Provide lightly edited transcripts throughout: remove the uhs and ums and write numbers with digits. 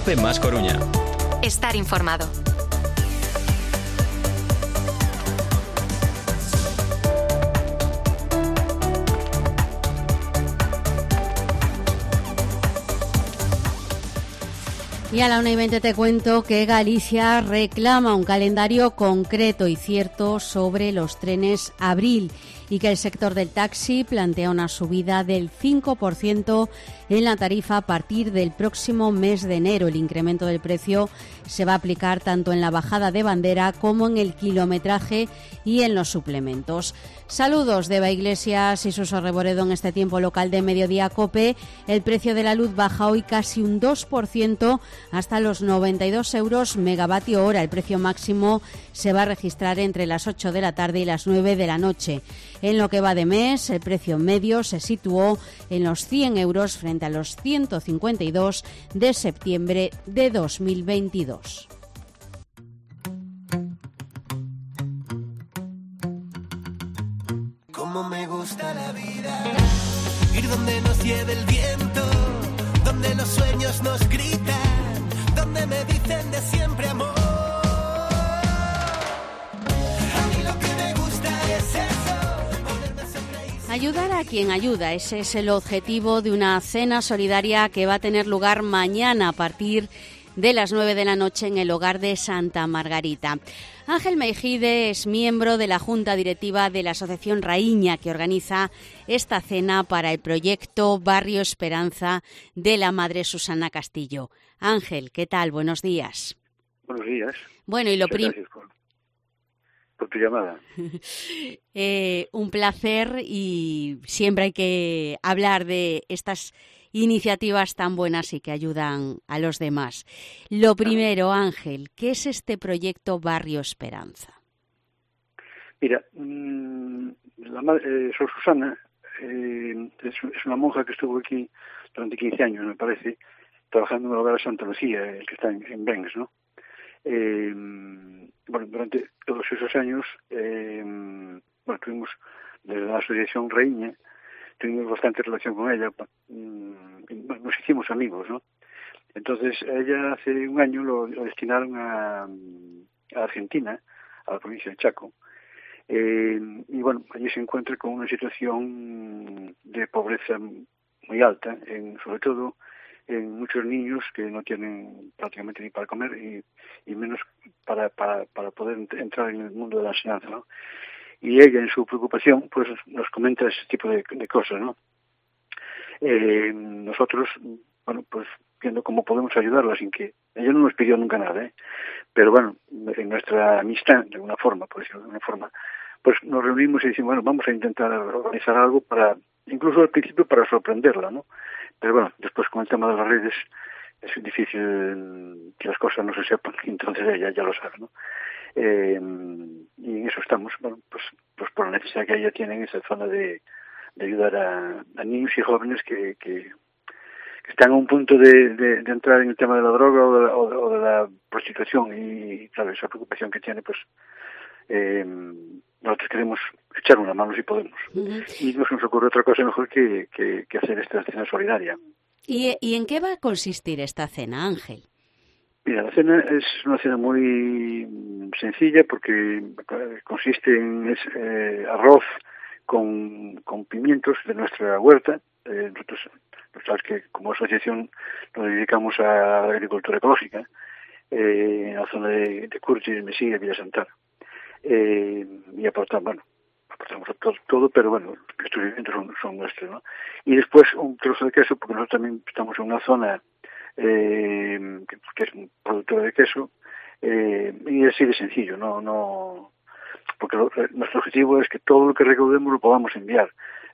COPE más Coruña. Estar informado. Y a la 1:20 te cuento que Galicia reclama un calendario concreto y cierto sobre los trenes Abril y que el sector del taxi plantea una subida del 5% en la tarifa a partir del próximo mes de enero. El incremento del precio se va a aplicar tanto en la bajada de bandera como en el kilometraje y en los suplementos. Saludos de Eva Iglesias y Suso Reboredo en este tiempo local de Mediodía COPE. El precio de la luz baja hoy casi un 2% hasta los 92 euros megavatio hora. El precio máximo se va a registrar entre las 8 de la tarde y las 9 de la noche. En lo que va de mes, el precio medio se situó en los 100 euros frente a los 152 de septiembre de 2022. Cómo me gusta la vida, ir donde nos lleve el viento, donde los sueños nos gritan, donde me dicen de siempre amor. A mí lo que me gusta es eso, ponerme a sonreír. Ayudar a quien ayuda, ese es el objetivo de una cena solidaria que va a tener lugar mañana a partir de las 9 de la noche en el hogar de Santa Margarita. Ángel Meijide es miembro de la Junta Directiva de la Asociación Raíña, que organiza esta cena para el proyecto Barrio Esperanza de la Madre Susana Castillo. Ángel, ¿qué tal? Buenos días. Buenos días. Bueno, y Gracias por tu llamada. Un placer, y siempre hay que hablar de estas iniciativas tan buenas y que ayudan a los demás. Lo primero, Ángel, ¿qué es este proyecto Barrio Esperanza? Mira, la madre, Sor Susana es una monja que estuvo aquí durante 15 años, me parece, trabajando en el hogar de Santa Lucía, el que está en Bengues, ¿no? Bueno, durante todos esos años, tuvimos desde la Asociación Raíña, tuvimos bastante relación con ella, nos hicimos amigos, ¿no? Entonces, ella hace un año lo destinaron a Argentina, a la provincia de Chaco, y bueno, allí se encuentra con una situación de pobreza muy alta, sobre todo en muchos niños que no tienen prácticamente ni para comer y menos para poder entrar en el mundo de la enseñanza, ¿no? Y ella, en su preocupación, pues nos comenta ese tipo de cosas, ¿no? Nosotros, bueno, pues viendo cómo podemos ayudarla sin que... Ella no nos pidió nunca nada, pero bueno, en nuestra amistad, de alguna forma, por decirlo de alguna forma, pues nos reunimos y decimos, bueno, vamos a intentar organizar algo para, incluso al principio para sorprenderla, ¿no? Pero bueno, después con el tema de las redes es difícil que las cosas no se sepan, y entonces ella ya lo sabe, ¿no? Y en eso estamos, bueno, pues por la necesidad que ella tiene en esa zona de ayudar a niños y jóvenes que están a un punto de entrar en el tema de la droga o de la prostitución, y claro, esa preocupación que tiene, pues nosotros queremos echar una mano si podemos. Y no se nos ocurre otra cosa mejor que hacer esta cena solidaria. ¿Y en qué va a consistir esta cena, Ángel? Mira, la cena es una cena muy sencilla porque consiste en arroz con pimientos de nuestra huerta. Nosotros sabes que como asociación nos dedicamos a la agricultura ecológica en la zona de Curtis, Mesilla, Villa Santana. Y aportamos todo, pero bueno, estos alimentos son nuestros, ¿no? Y después un trozo de queso, porque nosotros también estamos en una zona que es un productor de queso, y así de sencillo, no porque nuestro objetivo es que todo lo que recaudemos lo podamos enviar,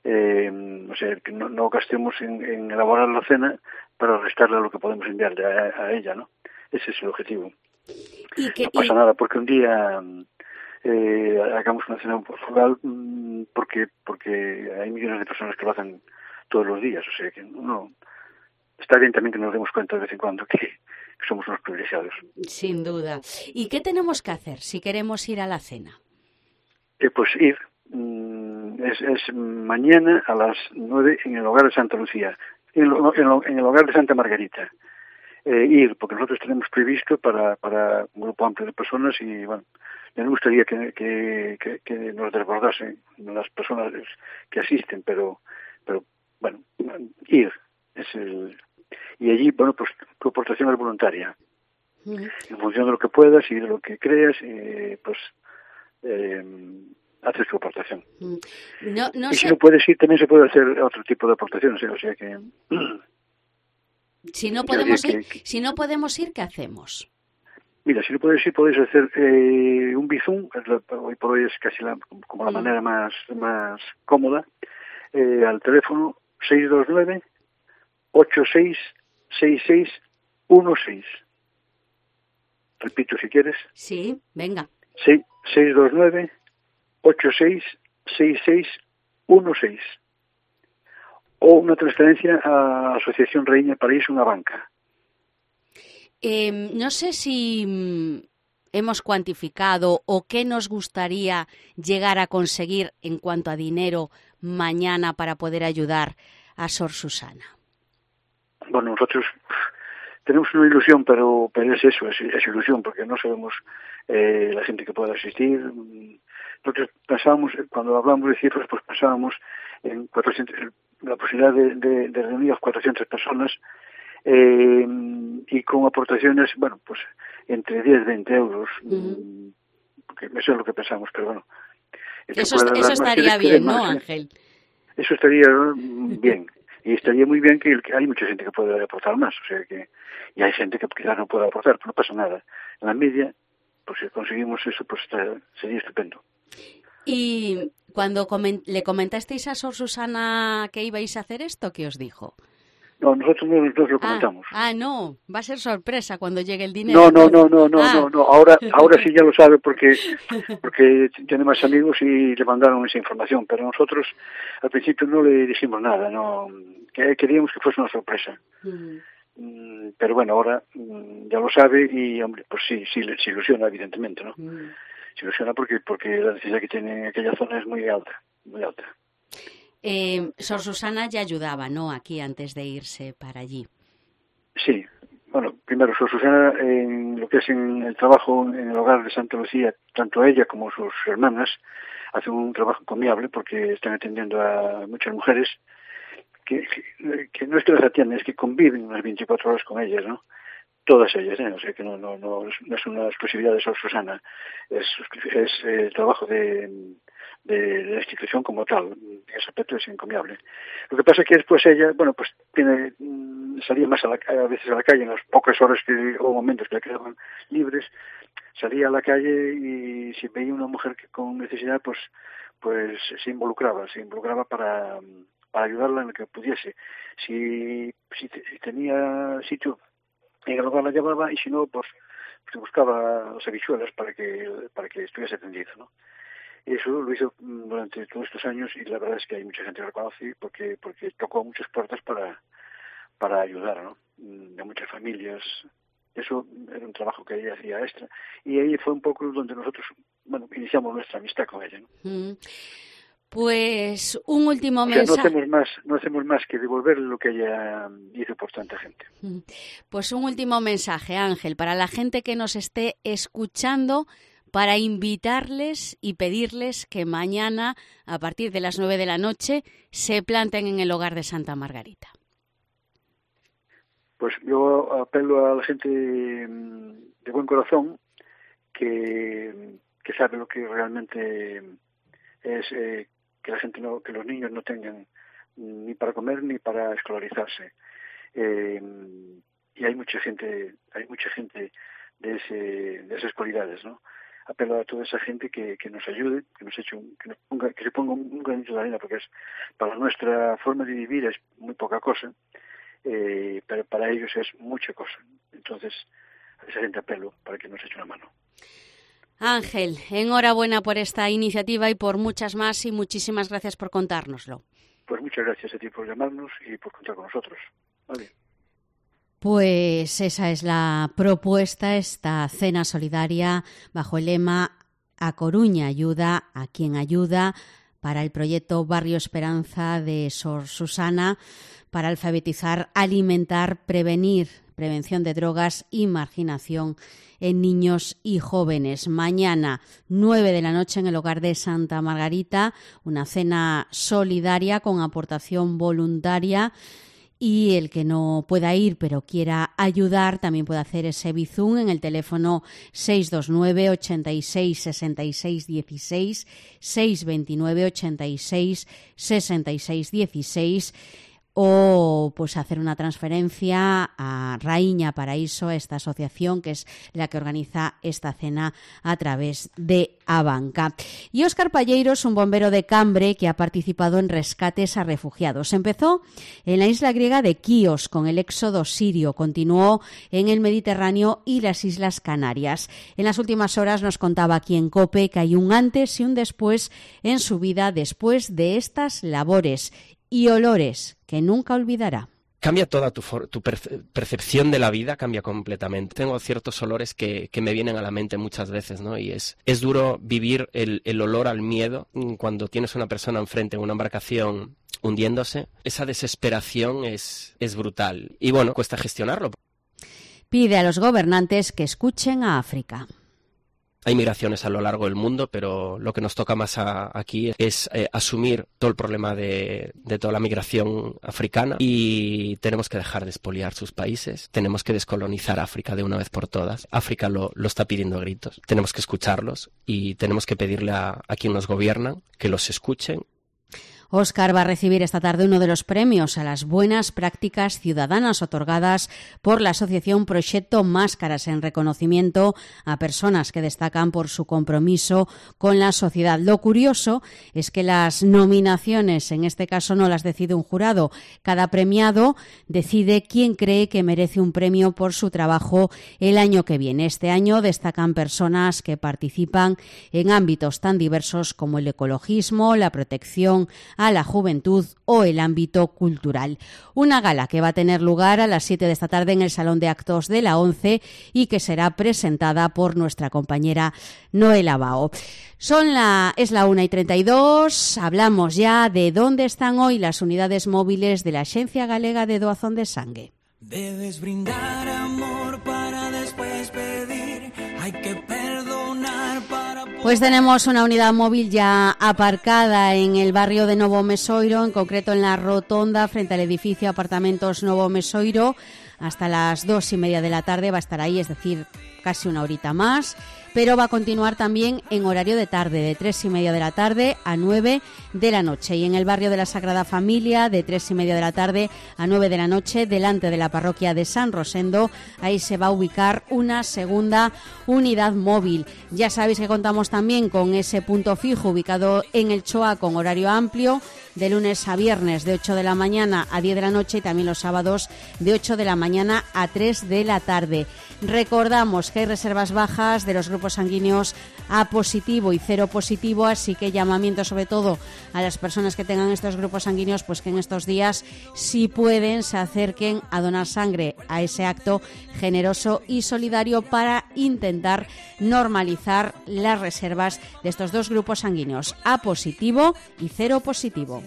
o sea, que no gastemos en elaborar la cena para restarle lo que podemos enviarle a ella, ¿no? Ese es el objetivo. No pasa nada porque un día hagamos una cena frugal, porque hay millones de personas que lo hacen todos los días, o sea que no. Está bien también que nos demos cuenta de vez en cuando que somos unos privilegiados. Sin duda. ¿Y qué tenemos que hacer si queremos ir a la cena? Pues ir. Es mañana a las 9 en el hogar de Santa Lucía, en el hogar de Santa Margarita. ir, porque nosotros tenemos previsto para un grupo amplio de personas y, bueno, me gustaría que nos desbordasen las personas que asisten, pero bueno, ir. Y allí, bueno, pues tu aportación es voluntaria. En función de lo que puedas y de lo que creas, pues haces tu aportación. Y si no puedes ir, también se puede hacer otro tipo de aportaciones, o sea que... Si no podemos ir, ¿qué hacemos? Mira, si no puedes ir, podéis hacer un Bizum, hoy por hoy es casi como la manera más cómoda, al teléfono 629-866616. Repito si quieres. Sí, venga. 629-866616. O una transferencia a Asociación Raíña Paraíso, una banca. No sé si hemos cuantificado o qué nos gustaría llegar a conseguir en cuanto a dinero mañana para poder ayudar a Sor Susana. Bueno, nosotros tenemos una ilusión, pero es eso, es ilusión, porque no sabemos la gente que pueda asistir. Nosotros pensábamos, cuando hablamos de cifras, pues pensábamos en 400, la posibilidad de reunir a 400 personas y con aportaciones, bueno, pues entre 10 y 20 euros, porque eso es lo que pensamos, pero bueno. Eso estaría bien, ¿no, Ángel? Eso estaría bien. Y estaría muy bien que hay mucha gente que puede aportar más, o sea que, y hay gente que quizás no pueda aportar, pero no pasa nada. En la media, pues si conseguimos eso, pues sería estupendo. Y cuando le comentasteis a Sor Susana que ibais a hacer esto, ¿qué os dijo? No, nosotros no lo comentamos. No, va a ser sorpresa cuando llegue el dinero. No. Ahora sí ya lo sabe porque tiene más amigos y le mandaron esa información, pero nosotros al principio no le dijimos nada, no, queríamos que fuese una sorpresa. Pero bueno, ahora ya lo sabe y, hombre, pues sí se ilusiona, evidentemente, ¿no? Se ilusiona porque la necesidad que tiene aquella zona es muy alta, muy alta. Sor Susana ya ayudaba, ¿no?, aquí antes de irse para allí. Sí, bueno, primero Sor Susana en lo que es en el trabajo en el hogar de Santa Lucía, tanto ella como sus hermanas hacen un trabajo encomiable porque están atendiendo a muchas mujeres que no es que las atienden, es que conviven unas 24 horas con ellas, ¿no? Todas ellas, o sea que no es una exclusividad de Sor Susana, es el trabajo de la institución como tal, en ese aspecto es encomiable. Lo que pasa es que después ella, bueno, pues salía más a veces a la calle, en las pocas horas o momentos que le quedaban libres, salía a la calle y si veía una mujer con necesidad, pues se involucraba para ayudarla en lo que pudiese. Si tenía sitio en el hogar la llevaba y si no, pues se buscaba las habichuelas para que estuviese atendido, ¿no? Y eso lo hizo durante todos estos años y la verdad es que hay mucha gente que lo conoce porque tocó muchas puertas para ayudar, ¿no? De muchas familias. Eso era un trabajo que ella hacía extra y ahí fue un poco donde nosotros, bueno, iniciamos nuestra amistad con ella, ¿no? Pues un último mensaje. No hacemos más que devolver lo que ella hizo por tanta gente. Pues un último mensaje, Ángel, para la gente que nos esté escuchando, para invitarles y pedirles que mañana, a partir de las 9 de la noche, se planten en el hogar de Santa Margarita. Pues yo apelo a la gente de buen corazón que sabe lo que realmente es que la gente que los niños no tengan ni para comer ni para escolarizarse. Y hay mucha gente de esas cualidades, ¿no? Apelo a toda esa gente que nos ayude, que se ponga un granito de arena, porque para nuestra forma de vivir es muy poca cosa, pero para ellos es mucha cosa. Entonces, a esa gente apelo para que nos eche una mano. Ángel, enhorabuena por esta iniciativa y por muchas más y muchísimas gracias por contárnoslo. Pues muchas gracias a ti por llamarnos y por contar con nosotros. Vale. Pues esa es la propuesta, esta cena solidaria bajo el lema A Coruña ayuda a quien ayuda, para el proyecto Barrio Esperanza de Sor Susana, para alfabetizar, alimentar, prevenir prevención de drogas y marginación en niños y jóvenes. Mañana, 9 de la noche, en el Hogar de Santa Margarita, una cena solidaria con aportación voluntaria. Y el que no pueda ir pero quiera ayudar también puede hacer ese bizum en el teléfono 629 86 66 16, 629 86 66 16, o pues hacer una transferencia a Raíña Paraíso, esta asociación que es la que organiza esta cena a través de Abanca. Y Óscar Palleiros, un bombero de Cambre que ha participado en rescates a refugiados. Empezó en la isla griega de Quíos con el éxodo sirio, continuó en el Mediterráneo y las Islas Canarias. En las últimas horas nos contaba aquí en COPE que hay un antes y un después en su vida después de estas labores y olores que nunca olvidará. Cambia toda tu percepción de la vida, cambia completamente. Tengo ciertos olores que me vienen a la mente muchas veces, ¿no? Y es duro vivir el olor al miedo cuando tienes una persona enfrente en una embarcación hundiéndose. Esa desesperación es brutal y bueno, cuesta gestionarlo. Pide a los gobernantes que escuchen a África. Hay migraciones a lo largo del mundo, pero lo que nos toca más aquí es asumir todo el problema de toda la migración africana y tenemos que dejar de expoliar sus países, tenemos que descolonizar África de una vez por todas. África lo está pidiendo a gritos, tenemos que escucharlos y tenemos que pedirle a quien nos gobiernan que los escuchen. Óscar va a recibir esta tarde uno de los premios a las buenas prácticas ciudadanas otorgadas por la asociación Proyecto Máscaras en reconocimiento a personas que destacan por su compromiso con la sociedad. Lo curioso es que las nominaciones, en este caso, no las decide un jurado. Cada premiado decide quién cree que merece un premio por su trabajo el año que viene. Este año destacan personas que participan en ámbitos tan diversos como el ecologismo, la protección a la juventud o el ámbito cultural. Una gala que va a tener lugar a las 7 de esta tarde en el Salón de Actos de la ONCE y que será presentada por nuestra compañera Noela Bao. Es la 1:32, hablamos ya de dónde están hoy las unidades móviles de la Axencia Galega de Doazón de Sangue. Debes brindar amor para después pedir, hay que perdonar para... Pues tenemos una unidad móvil ya aparcada en el barrio de Novo Mesoiro, en concreto en la rotonda frente al edificio Apartamentos Novo Mesoiro. Hasta las 2:30 de la tarde va a estar ahí, es decir, casi una horita más, pero va a continuar también en horario de tarde, de 3:30 de la tarde a 9 de la noche. Y en el barrio de la Sagrada Familia, de 3:30 de la tarde a 9 de la noche, delante de la parroquia de San Rosendo, ahí se va a ubicar una segunda unidad móvil. Ya sabéis que contamos también con ese punto fijo ubicado en el Choa con horario amplio, de lunes a viernes de 8 de la mañana a 10 de la noche y también los sábados de 8 de la mañana a 3 de la tarde. Recordamos que hay reservas bajas de los grupos sanguíneos A positivo y cero positivo, así que llamamiento sobre todo a las personas que tengan estos grupos sanguíneos, pues que en estos días, si pueden, se acerquen a donar sangre, a ese acto generoso y solidario para intentar normalizar las reservas de estos dos grupos sanguíneos, A positivo y cero positivo.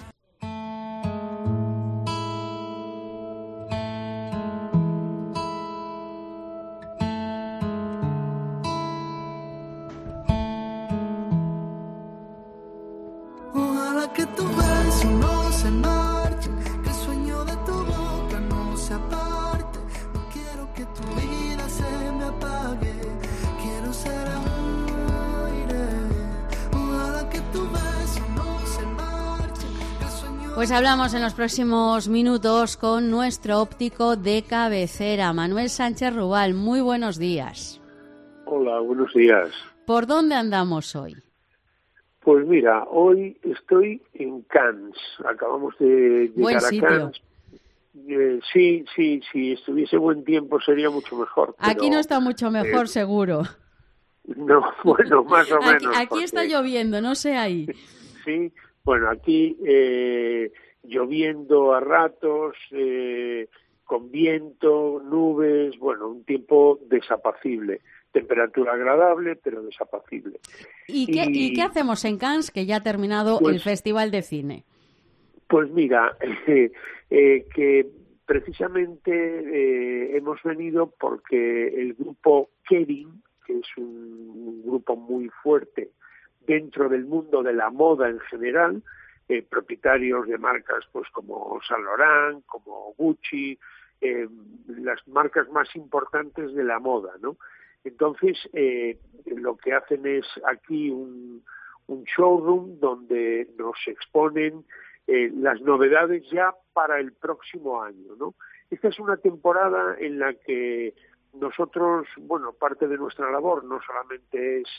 Pues hablamos en los próximos minutos con nuestro óptico de cabecera, Manuel Sánchez Rubal. Muy buenos días. Hola, buenos días. ¿Por dónde andamos hoy? Pues mira, hoy estoy en Cannes. Acabamos de llegar a Cannes. Sí, si estuviese buen tiempo sería mucho mejor. Pero, aquí no está mucho mejor, seguro. No, bueno, más o menos. Aquí está lloviendo, no sé ahí. Sí, bueno, aquí lloviendo a ratos, con viento, nubes, bueno, un tiempo desapacible. Temperatura agradable, pero desapacible. ¿Y qué hacemos en Cannes, que ya ha terminado el Festival de Cine? Pues mira, que precisamente hemos venido porque el grupo Kering, que es un grupo muy fuerte dentro del mundo de la moda en general, propietarios de marcas pues como Saint Laurent, como Gucci, las marcas más importantes de la moda, ¿no? Entonces, lo que hacen es aquí un showroom donde nos exponen las novedades ya para el próximo año, ¿no? Esta es una temporada en la que nosotros, bueno, parte de nuestra labor no solamente es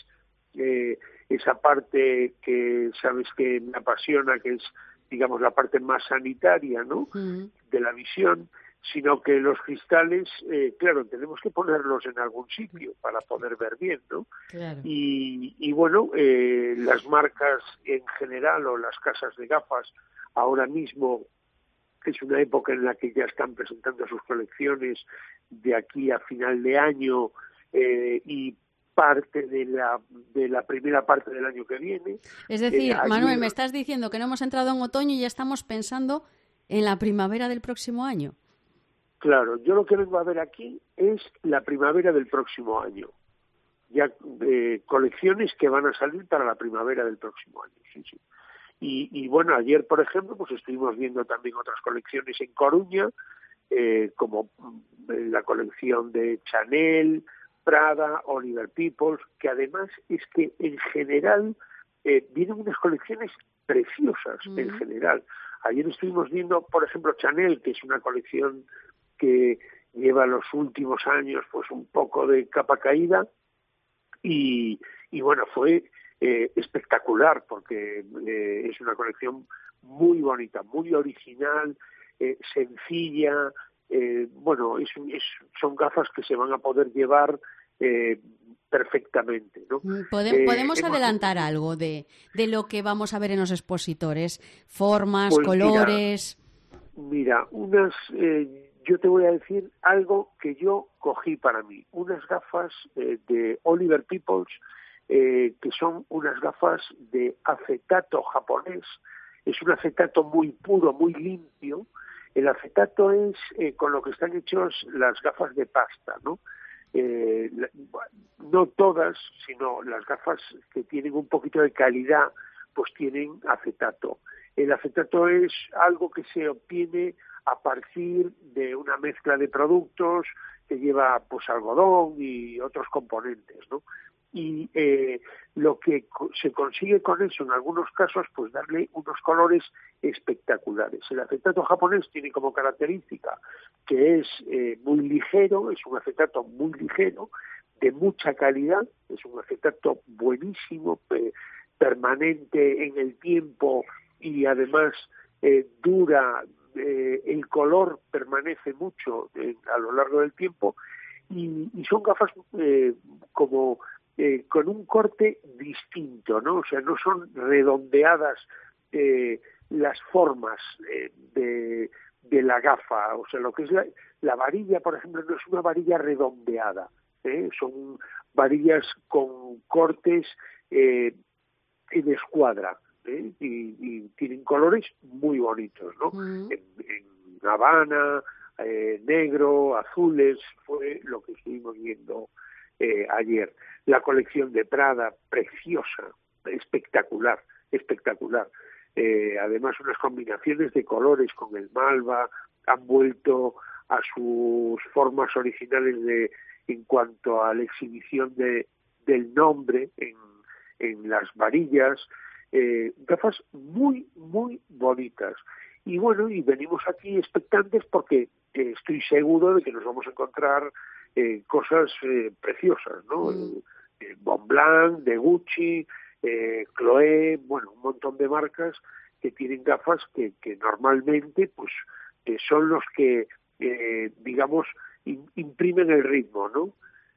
esa parte que sabes que me apasiona, que es, digamos, la parte más sanitaria, ¿no? De la visión, sino que los cristales, claro, tenemos que ponerlos en algún sitio para poder ver bien, ¿no? Claro. Y bueno, las marcas en general o las casas de gafas ahora mismo es una época en la que ya están presentando sus colecciones de aquí a final de año y parte de la primera parte del año que viene. Es decir, Manuel, me estás diciendo que no hemos entrado en otoño y ya estamos pensando en la primavera del próximo año. Claro, yo lo que vengo a ver aquí es la primavera del próximo año. Ya colecciones que van a salir para la primavera del próximo año, sí. Y bueno, ayer, por ejemplo, pues estuvimos viendo también otras colecciones en Coruña, como la colección de Chanel, Prada, Oliver Peoples, que además es que en general vienen unas colecciones preciosas, en general. Ayer estuvimos viendo, por ejemplo, Chanel, que es una colección que lleva los últimos años pues un poco de capa caída, y bueno, fue espectacular, porque es una colección muy bonita, muy original, sencilla. Bueno, son gafas que se van a poder llevar perfectamente, ¿no? ¿Podemos adelantar algo de lo que vamos a ver en los expositores? Formas, pues colores. Mira, yo te voy a decir algo que yo cogí para mí, unas gafas de Oliver Peoples, que son unas gafas de acetato japonés. Es un acetato muy puro, muy limpio. El acetato es con lo que están hechos las gafas de pasta, ¿no? No todas, sino las gafas que tienen un poquito de calidad, pues tienen acetato. El acetato es algo que se obtiene a partir de una mezcla de productos que lleva pues algodón y otros componentes, ¿no? Y lo que se consigue con eso en algunos casos, pues darle unos colores espectaculares. El acetato japonés tiene como característica que es muy ligero, es un acetato muy ligero, de mucha calidad, es un acetato buenísimo, permanente en el tiempo y además dura, el color permanece mucho a lo largo del tiempo, y son gafas con un corte distinto, ¿no? O sea, no son redondeadas las formas de la gafa. O sea, lo que es la varilla, por ejemplo, no es una varilla redondeada, son varillas con cortes en escuadra, y tienen colores muy bonitos, ¿no? En Habana, negro, azules, fue lo que estuvimos viendo ayer. La colección de Prada, preciosa, espectacular. Además, unas combinaciones de colores con el malva, han vuelto a sus formas originales en cuanto a la exhibición del nombre en las varillas, gafas muy, muy bonitas. Y bueno, y venimos aquí expectantes porque estoy seguro de que nos vamos a encontrar cosas preciosas, ¿no? Montblanc, de Gucci, Chloé, bueno, un montón de marcas que tienen gafas que normalmente pues son los que, digamos, imprimen el ritmo, ¿no?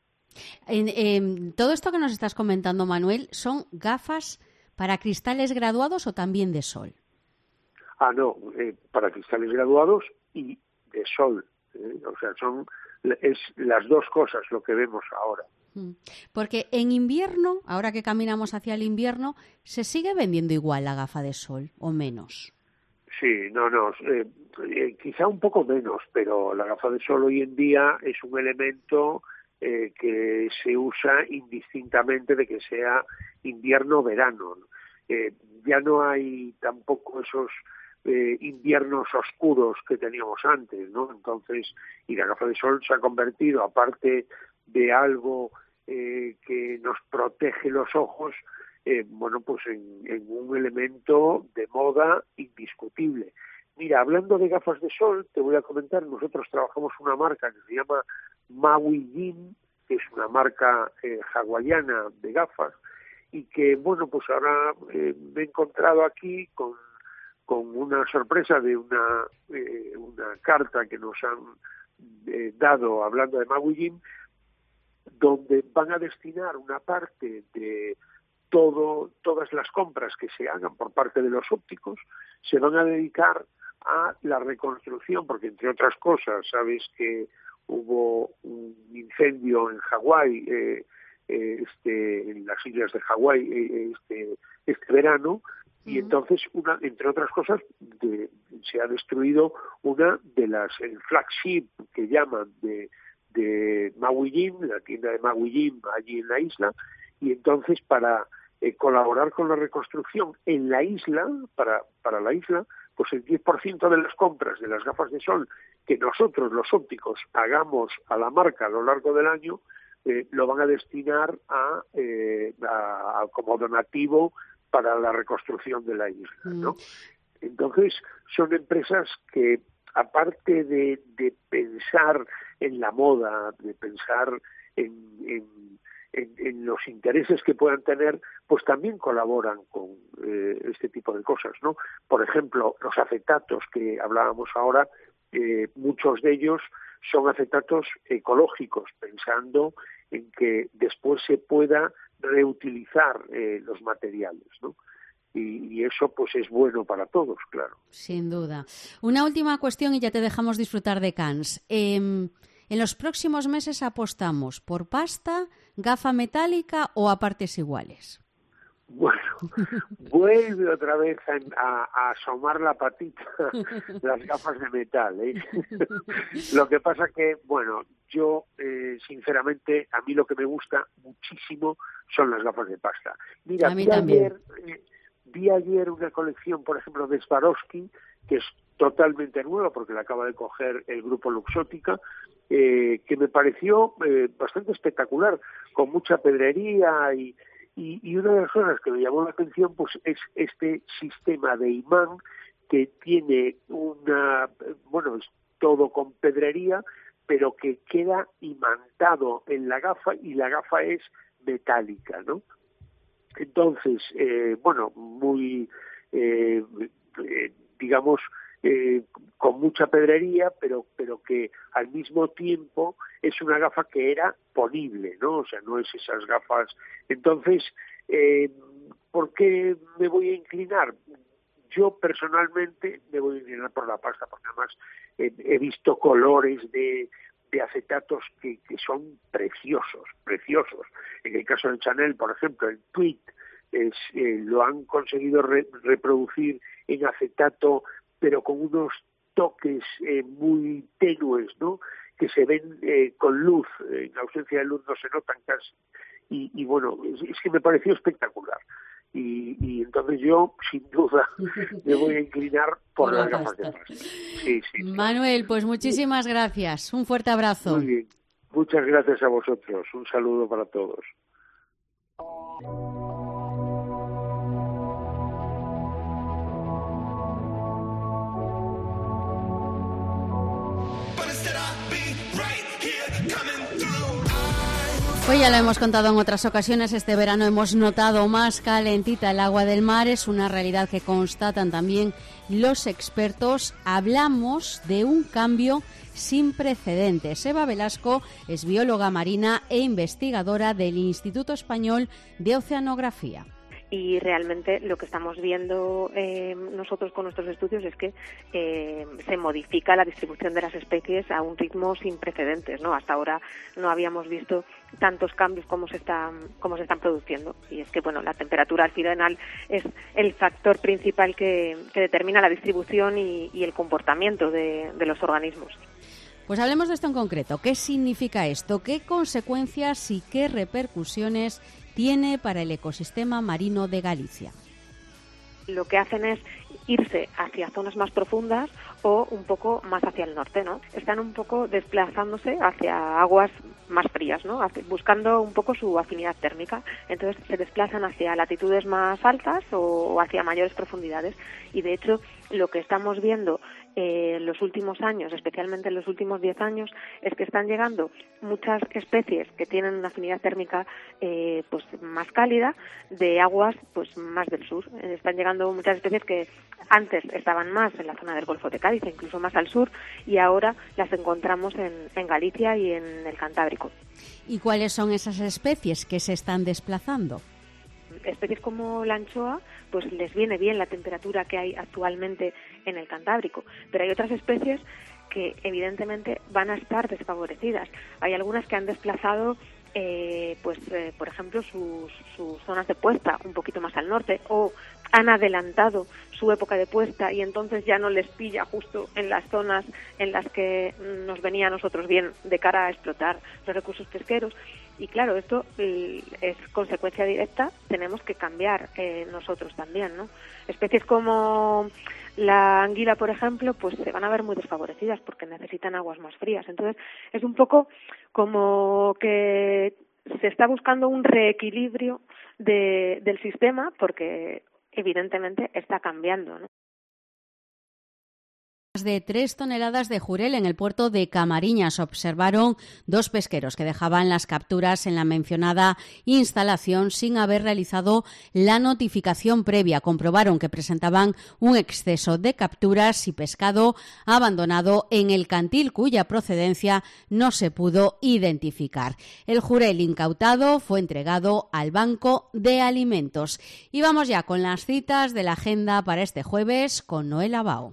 Todo esto que nos estás comentando, Manuel, ¿son gafas para cristales graduados o también de sol? No, para cristales graduados y de sol. O sea, es las dos cosas lo que vemos ahora. Porque en invierno, ahora que caminamos hacia el invierno, ¿se sigue vendiendo igual la gafa de sol o menos? Sí, quizá un poco menos, pero la gafa de sol hoy en día es un elemento que se usa indistintamente de que sea invierno o verano. Ya no hay tampoco esos inviernos oscuros que teníamos antes, ¿no? Entonces, y la gafa de sol se ha convertido, aparte de algo que nos protege los ojos, pues en un elemento de moda indiscutible. Mira, hablando de gafas de sol, te voy a comentar, nosotros trabajamos una marca que se llama Maui Jim, que es una marca hawaiana de gafas, y que, pues ahora me he encontrado aquí con una sorpresa de una carta que nos han dado hablando de Maui Jim, donde van a destinar una parte de todas las compras que se hagan por parte de los ópticos, se van a dedicar a la reconstrucción, porque entre otras cosas, sabes que hubo un incendio en Hawái, en las islas de Hawái este verano, y entonces, entre otras cosas, se ha destruido una de el flagship que llaman de Maui Jim, la tienda de Maui Jim allí en la isla, y entonces para colaborar con la reconstrucción en la isla, para la isla, pues el 10% de las compras de las gafas de sol que nosotros, los ópticos, hagamos a la marca a lo largo del año, lo van a destinar como donativo para la reconstrucción de la isla, ¿no? Entonces, son empresas que, aparte de pensar en la moda, de pensar en los intereses que puedan tener, pues también colaboran con este tipo de cosas, ¿no? Por ejemplo, los acetatos que hablábamos ahora, muchos de ellos son acetatos ecológicos, pensando en que después se pueda reutilizar los materiales, ¿no? Y eso pues es bueno para todos, claro. Sin duda. Una última cuestión y ya te dejamos disfrutar de Cannes. En los próximos meses apostamos por pasta, gafa metálica o a partes iguales. Bueno, vuelve otra vez a asomar la patita las gafas de metal, ¿eh? Lo que pasa que, yo sinceramente, a mí lo que me gusta muchísimo son las gafas de pasta. Mira, a mí también. Vi ayer una colección, por ejemplo, de Swarovski, que es totalmente nueva porque la acaba de coger el grupo Luxótica, que me pareció bastante espectacular, con mucha pedrería y una de las cosas que me llamó la atención pues es este sistema de imán que tiene es todo con pedrería, pero que queda imantado en la gafa y la gafa es metálica, ¿no? Entonces, muy, con mucha pedrería, pero que al mismo tiempo es una gafa que era ponible, ¿no? O sea, no es esas gafas. Entonces, ¿por qué me voy a inclinar? Yo personalmente me voy a inclinar por la pasta, porque además he visto colores de acetatos que son preciosos. En el caso de Chanel, por ejemplo, el Tweed lo han conseguido reproducir en acetato, pero con unos toques muy tenues, ¿no? Que se ven con luz, en ausencia de luz no se notan casi. Y es que me pareció espectacular. Y entonces yo, sin duda, me voy a inclinar por las gafas de pasta. Sí. Manuel, pues muchísimas gracias. Un fuerte abrazo. Muy bien. Muchas gracias a vosotros. Un saludo para todos. Pues ya lo hemos contado en otras ocasiones, este verano hemos notado más calentita el agua del mar, es una realidad que constatan también los expertos. Hablamos de un cambio sin precedentes. Eva Velasco es bióloga marina e investigadora del Instituto Español de Oceanografía. y realmente lo que estamos viendo nosotros con nuestros estudios es que se modifica la distribución de las especies a un ritmo sin precedentes, ¿no? Hasta ahora no habíamos visto tantos cambios como se están produciendo, y es que bueno, la temperatura al final es el factor principal que determina la distribución y el comportamiento de los organismos. Pues hablemos de esto en concreto. ¿Qué significa esto? ¿Qué consecuencias y qué repercusiones tiene para el ecosistema marino de Galicia? Lo que hacen es irse hacia zonas más profundas o un poco más hacia el norte, ¿no? Están un poco desplazándose hacia aguas más frías, ¿no? Buscando un poco su afinidad térmica. Entonces se desplazan hacia latitudes más altas o hacia mayores profundidades. Y de hecho, lo que estamos viendo en los últimos años, especialmente en los últimos 10 años, es que están llegando muchas especies que tienen una afinidad térmica pues más cálida de aguas pues más del sur. Están llegando muchas especies que antes estaban más en la zona del Golfo de Cádiz, incluso más al sur, y ahora las encontramos en Galicia y en el Cantábrico. ¿Y cuáles son esas especies que se están desplazando? Especies como la anchoa, pues les viene bien la temperatura que hay actualmente en el Cantábrico, pero hay otras especies que evidentemente van a estar desfavorecidas. Hay algunas que han desplazado por ejemplo, sus zonas de puesta un poquito más al norte, o han adelantado su época de puesta y entonces ya no les pilla justo en las zonas en las que nos venía a nosotros bien de cara a explotar los recursos pesqueros. Y claro, esto es consecuencia directa, tenemos que cambiar nosotros también, ¿no? Especies como la anguila, por ejemplo, pues se van a ver muy desfavorecidas porque necesitan aguas más frías. Entonces, es un poco como que se está buscando un reequilibrio del sistema porque evidentemente está cambiando, ¿no? De 3 toneladas de jurel en el puerto de Camariñas. Observaron 2 pesqueros que dejaban las capturas en la mencionada instalación sin haber realizado la notificación previa. Comprobaron que presentaban un exceso de capturas y pescado abandonado en el cantil, cuya procedencia no se pudo identificar. El jurel incautado fue entregado al Banco de Alimentos. Y vamos ya con las citas de la agenda para este jueves con Noel Abao.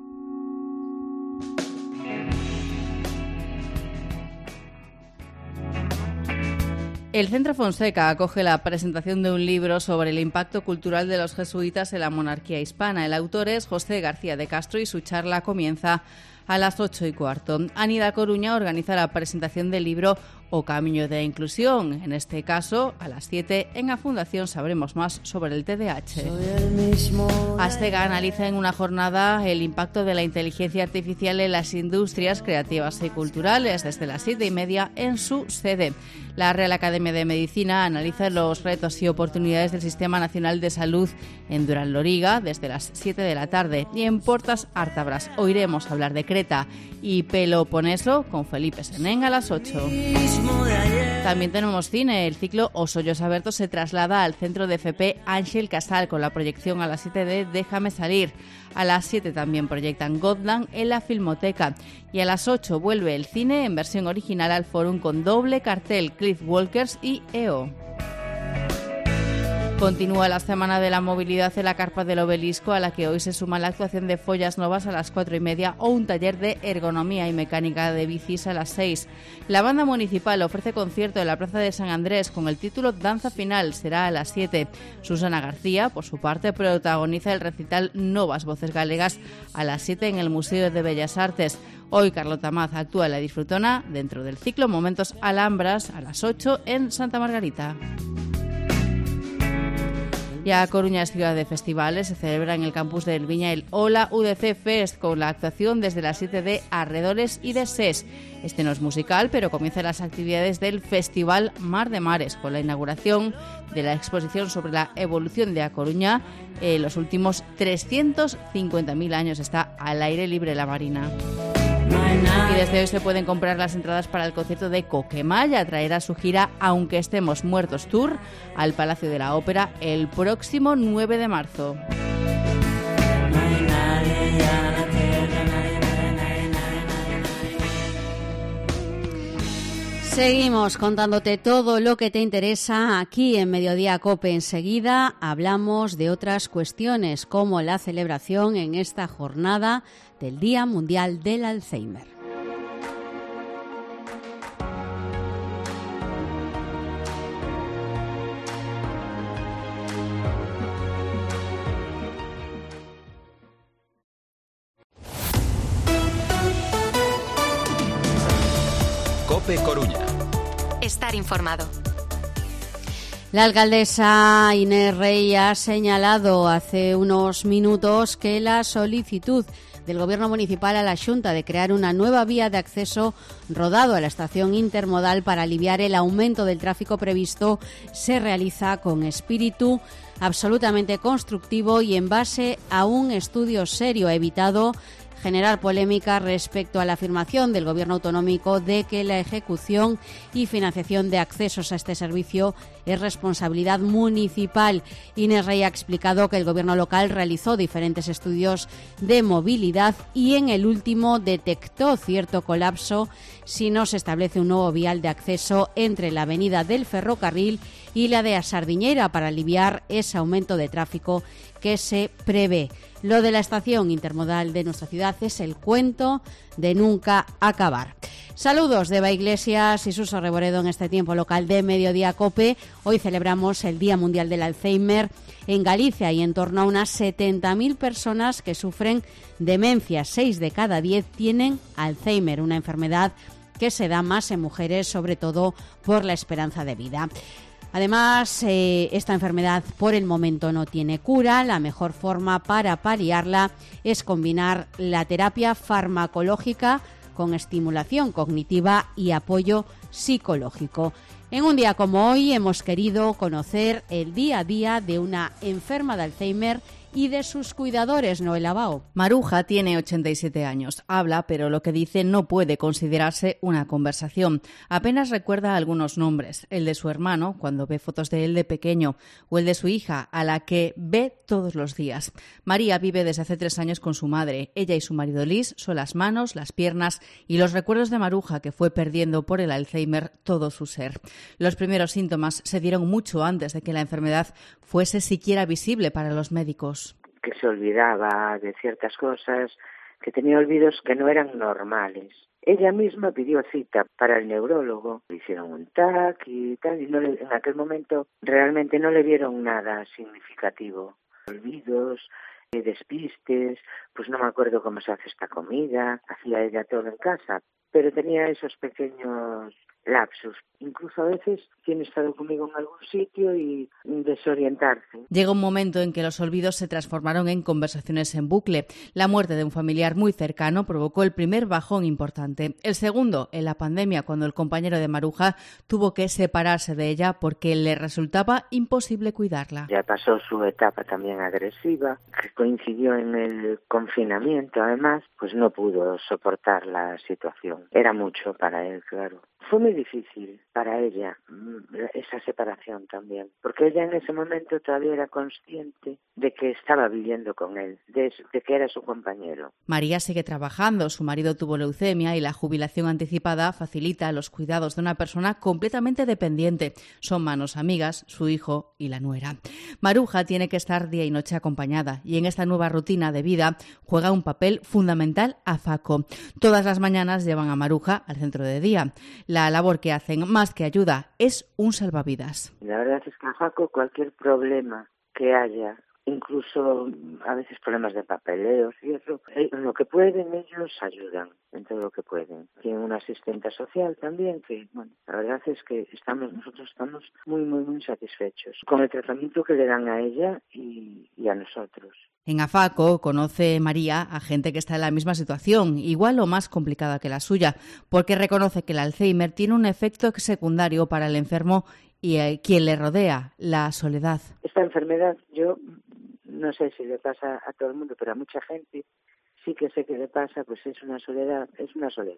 El Centro Fonseca acoge la presentación de un libro sobre el impacto cultural de los jesuitas en la monarquía hispana. El autor es José García de Castro y su charla comienza a las 8:15. Anida Coruña organiza la presentación del libro O Camiño de Inclusión. En este caso, a las 7, en la Fundación sabremos más sobre el TDAH. Astega analiza en una jornada el impacto de la inteligencia artificial en las industrias creativas y culturales desde las 7:30 en su sede. La Real Academia de Medicina analiza los retos y oportunidades del Sistema Nacional de Salud en Durán-Loriga desde las 7 de la tarde. Y en Portas Ártabras oiremos hablar de Creta y Peloponeso con Felipe Senén a las 8. También tenemos cine. El ciclo Os Ollos Abertos se traslada al centro de FP Ángel Casal con la proyección a las 7 de Déjame Salir. A las 7 también proyectan Gotland en la Filmoteca. Y a las 8 vuelve el cine en versión original al Fórum con doble cartel, Cliff Walkers y EO. Continúa la Semana de la Movilidad en la Carpa del Obelisco, a la que hoy se suma la actuación de Follas Novas a las 4:30 o un taller de ergonomía y mecánica de bicis a las 6. La banda municipal ofrece concierto en la Plaza de San Andrés con el título Danza Final, será a las 7. Susana García, por su parte, protagoniza el recital Novas Voces Galegas a las 7 en el Museo de Bellas Artes. Hoy Carlota Maz actúa en La Disfrutona dentro del ciclo Momentos Alhambras a las 8 en Santa Margarita. Ya Coruña es ciudad de festivales. Se celebra en el campus del Viña el Ola UDC Fest con la actuación desde las 7 de Arredores y de SES. Este no es musical, pero comienzan las actividades del Festival Mar de Mares con la inauguración de la exposición sobre la evolución de A Coruña. Los últimos 350.000 años está al aire libre la Marina. Y desde hoy se pueden comprar las entradas para el concierto de Coquemaya. Traerá su gira Aunque Estemos Muertos Tour al Palacio de la Ópera el próximo 9 de marzo. Seguimos contándote todo lo que te interesa aquí en Mediodía COPE. Enseguida hablamos de otras cuestiones como la celebración en esta jornada del Día Mundial del Alzheimer. COPE Coruña. Estar informado. La alcaldesa Inés Rey ha señalado hace unos minutos que la solicitud del Gobierno municipal a la Xunta de crear una nueva vía de acceso rodado a la estación intermodal para aliviar el aumento del tráfico previsto se realiza con espíritu absolutamente constructivo y en base a un estudio serio. Ha evitado generar polémica respecto a la afirmación del Gobierno autonómico de que la ejecución y financiación de accesos a este servicio es responsabilidad municipal. Inés Rey ha explicado que el Gobierno local realizó diferentes estudios de movilidad y en el último detectó cierto colapso si no se establece un nuevo vial de acceso entre la avenida del Ferrocarril y la de A Sardiñeira para aliviar ese aumento de tráfico que se prevé. Lo de la estación intermodal de nuestra ciudad es el cuento de nunca acabar. Saludos de Eva Iglesias y Suso Reboredo en este tiempo local de Mediodía COPE. Hoy celebramos el Día Mundial del Alzheimer. En Galicia hay en torno a unas 70.000 personas que sufren demencia. 6 de cada 10 tienen Alzheimer, una enfermedad que se da más en mujeres, sobre todo por la esperanza de vida. Además, esta enfermedad por el momento no tiene cura. La mejor forma para paliarla es combinar la terapia farmacológica con estimulación cognitiva y apoyo psicológico. En un día como hoy hemos querido conocer el día a día de una enferma de Alzheimer y de sus cuidadores. Noela Bao. Maruja tiene 87 años. Habla, pero lo que dice no puede considerarse una conversación. Apenas recuerda algunos nombres. El de su hermano, cuando ve fotos de él de pequeño, o el de su hija, a la que ve todos los días. María vive desde hace 3 años con su madre. Ella y su marido Liz son las manos, las piernas y los recuerdos de Maruja, que fue perdiendo por el Alzheimer todo su ser. Los primeros síntomas se dieron mucho antes de que la enfermedad fuese siquiera visible para los médicos. Que se olvidaba de ciertas cosas, que tenía olvidos que no eran normales. Ella misma pidió cita para el neurólogo, le hicieron un TAC y tal, y en aquel momento realmente no le vieron nada significativo. Olvidos, despistes, pues no me acuerdo cómo se hace esta comida, hacía ella todo en casa, pero tenía esos pequeños lapsus. Incluso a veces tiene estado conmigo en algún sitio y desorientarse. Llega un momento en que los olvidos se transformaron en conversaciones en bucle. La muerte de un familiar muy cercano provocó el primer bajón importante. El segundo, en la pandemia, cuando el compañero de Maruja tuvo que separarse de ella porque le resultaba imposible cuidarla. Ya pasó su etapa también agresiva, que coincidió en el confinamiento. Además, pues no pudo soportar la situación. Era mucho para él, claro. Fue muy difícil para ella esa separación también, porque ella en ese momento todavía era consciente de que estaba viviendo con él, de que era su compañero. María sigue trabajando, su marido tuvo leucemia y la jubilación anticipada facilita los cuidados de una persona completamente dependiente. Son manos amigas, su hijo y la nuera. Maruja tiene que estar día y noche acompañada y en esta nueva rutina de vida juega un papel fundamental AFACO. Todas las mañanas llevan a Maruja al centro de día. La labor que hacen, más que ayuda, es un salvavidas. La verdad es que AFACO, cualquier problema que haya, incluso a veces problemas de papeleos y eso, en lo que pueden ellos ayudan, en todo lo que pueden. Tienen una asistente social también que, bueno, la verdad es que nosotros estamos muy, muy, muy satisfechos con el tratamiento que le dan a ella y a nosotros. En AFACO conoce María a gente que está en la misma situación, igual o más complicada que la suya, porque reconoce que el Alzheimer tiene un efecto secundario para el enfermo y quien le rodea, la soledad. Esta enfermedad, yo no sé si le pasa a todo el mundo, pero a mucha gente sí que sé que le pasa, pues es una soledad. Es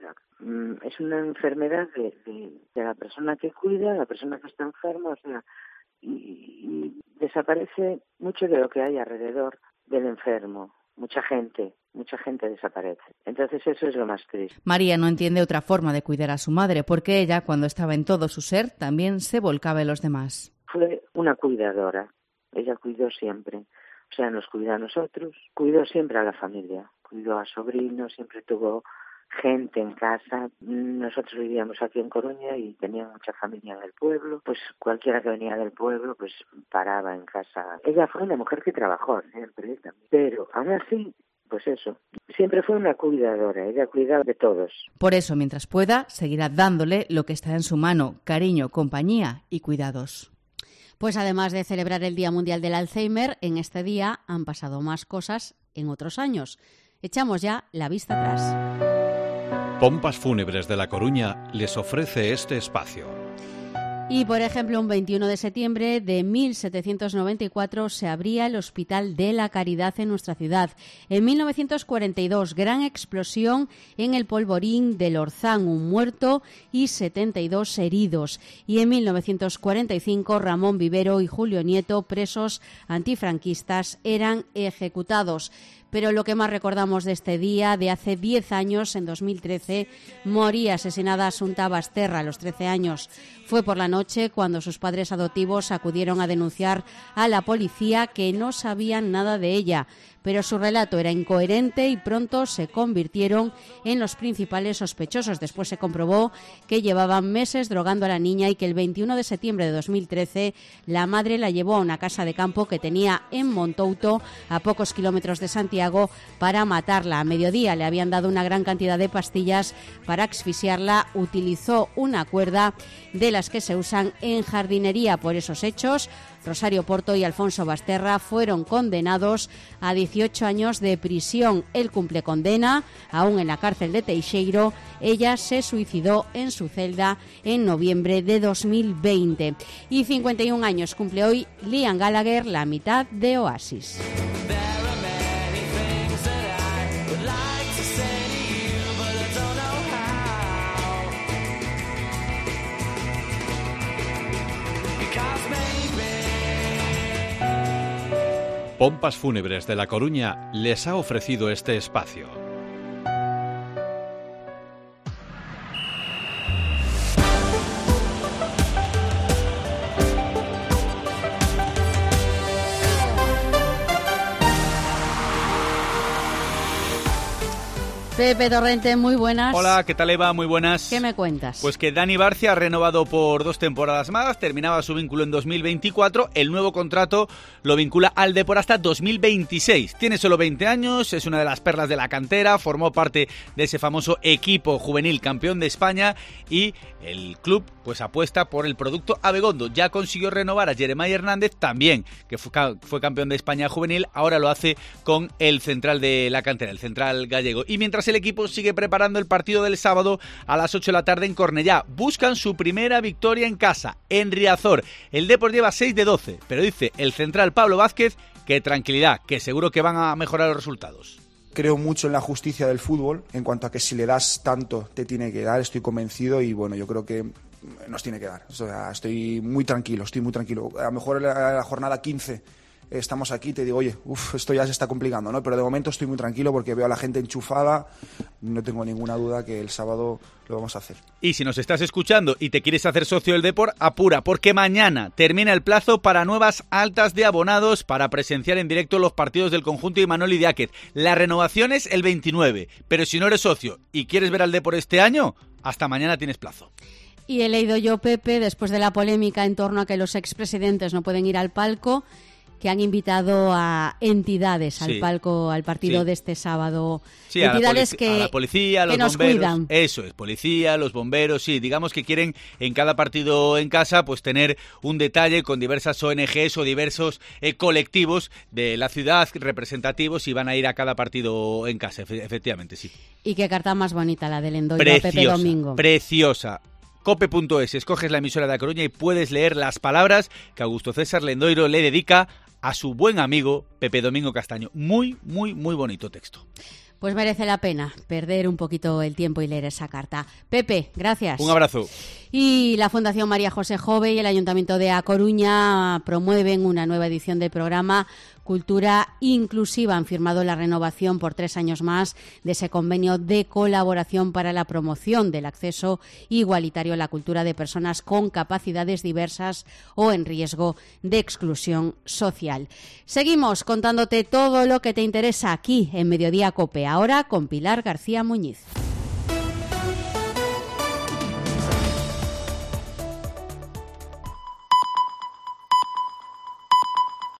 una enfermedad de la persona que cuida, la persona que está enferma, o sea, y desaparece mucho de lo que hay alrededor del enfermo. mucha gente desaparece. Entonces eso es lo más triste. María no entiende otra forma de cuidar a su madre, porque ella, cuando estaba en todo su ser, también se volcaba en los demás. Fue una cuidadora, ella cuidó siempre, o sea, nos cuidó a nosotros, cuidó siempre a la familia, cuidó a sobrinos, siempre tuvo gente en casa. Nosotros vivíamos aquí en Coruña y tenía mucha familia en el pueblo, pues cualquiera que venía del pueblo pues paraba en casa. Ella fue una mujer que trabajó siempre también, pero aún así, pues eso, siempre fue una cuidadora, ella cuidaba de todos. Por eso, mientras pueda, seguirá dándole lo que está en su mano: cariño, compañía y cuidados. Pues además de celebrar el Día Mundial del Alzheimer, en este día han pasado más cosas en otros años. Echamos ya la vista atrás. Pompas Fúnebres de La Coruña les ofrece este espacio. Y, por ejemplo, un 21 de septiembre de 1794 se abría el Hospital de la Caridad en nuestra ciudad. En 1942, gran explosión en el polvorín del Orzán, un muerto y 72 heridos. Y en 1945, Ramón Vivero y Julio Nieto, presos antifranquistas, eran ejecutados. Pero lo que más recordamos de este día, de hace 10 años, en 2013, moría asesinada Asunta Basterra a los 13 años. Fue por la noche cuando sus padres adoptivos acudieron a denunciar a la policía que no sabían nada de ella. Pero su relato era incoherente y pronto se convirtieron en los principales sospechosos. Después se comprobó que llevaban meses drogando a la niña y que el 21 de septiembre de 2013 la madre la llevó a una casa de campo que tenía en Montouto, a pocos kilómetros de Santiago, para matarla. A mediodía le habían dado una gran cantidad de pastillas para asfixiarla. Utilizó una cuerda de las que se usan en jardinería. Por esos hechos, Rosario Porto y Alfonso Basterra fueron condenados a 18 años de prisión. Él cumple condena, aún en la cárcel de Teixeiro. Ella se suicidó en su celda en noviembre de 2020. Y 51 años cumple hoy Liam Gallagher, la mitad de Oasis. Pompas Fúnebres de La Coruña les ha ofrecido este espacio. Pepe Torrente, muy buenas. Hola, ¿qué tal, Eva? Muy buenas. ¿Qué me cuentas? Pues que Dani Barcia ha renovado por 2 temporadas más, terminaba su vínculo en 2024, el nuevo contrato lo vincula al Depor hasta 2026. Tiene solo 20 años, es una de las perlas de la cantera, formó parte de ese famoso equipo juvenil campeón de España y el club pues apuesta por el producto Abegondo. Ya consiguió renovar a Jeremiah Hernández también, que fue campeón de España juvenil, ahora lo hace con el central de la cantera, el central gallego. Y mientras el equipo sigue preparando el partido del sábado a las 8 de la tarde en Cornellá, buscan su primera victoria en casa, en Riazor. El Depor lleva 6 de 12, pero dice el central Pablo Vázquez que tranquilidad, que seguro que van a mejorar los resultados. Creo mucho en la justicia del fútbol, en cuanto a que si le das tanto te tiene que dar, estoy convencido y bueno, yo creo que nos tiene que dar. O sea, estoy muy tranquilo. A lo mejor en la jornada 15 estamos aquí, te digo, oye, esto ya se está complicando, ¿no? Pero de momento estoy muy tranquilo porque veo a la gente enchufada, no tengo ninguna duda que el sábado lo vamos a hacer. Y si nos estás escuchando y te quieres hacer socio del Depor, apura, porque mañana termina el plazo para nuevas altas de abonados para presenciar en directo los partidos del conjunto Imanol Idiáquez. La renovación es el 29, pero si no eres socio y quieres ver al Depor este año, hasta mañana tienes plazo. Y he leído yo, Pepe, después de la polémica en torno a que los expresidentes no pueden ir al palco, que han invitado a entidades al palco, al partido de este sábado. Sí, entidades a la policía, a los nos bomberos. Cuidan. Eso es, policía, los bomberos, sí. Digamos que quieren en cada partido en casa pues tener un detalle con diversas ONGs o diversos colectivos de la ciudad representativos y van a ir a cada partido en casa, efectivamente, sí. Y qué carta más bonita la del Endoiro a Pepe Domingo. Preciosa. Cope.es, escoges la emisora de La Coruña y puedes leer las palabras que Augusto César Lendoiro le dedica a su buen amigo Pepe Domingo Castaño. Muy, muy, muy bonito texto. Pues merece la pena perder un poquito el tiempo y leer esa carta. Pepe, gracias. Un abrazo. Y la Fundación María José Jove y el Ayuntamiento de A Coruña promueven una nueva edición del programa Cultura Inclusiva han firmado la renovación por 3 años más de ese convenio de colaboración para la promoción del acceso igualitario a la cultura de personas con capacidades diversas o en riesgo de exclusión social. Seguimos contándote todo lo que te interesa aquí en Mediodía COPE, ahora con Pilar García Muñiz.